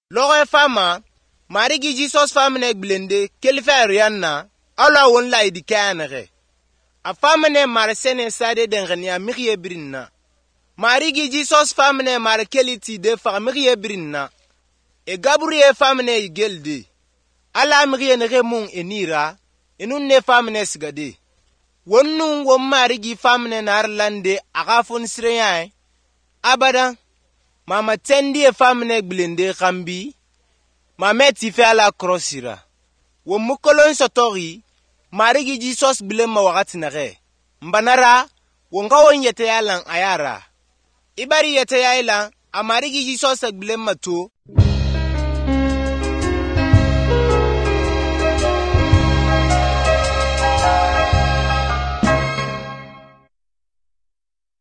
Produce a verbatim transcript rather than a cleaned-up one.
Logo fama marigi Jesus famne blende kelfer yanna ala won la idikanere a famne marsene sade dengania mirie brinna marigi Jesus famne markeliti de famrie brinna e Gabriel famne igelde ala mirie ne remun enira enun ne famne sigade wonnun won marigi famne narlande agafon sireyai abada mama tendi e famne blende kambi mama tife ala crossira wo mukolon sotori marigi Jesus blema wakati nare mbanara wonga wonyete yalan ayara ibari yete yailan amarigi Jesus blema to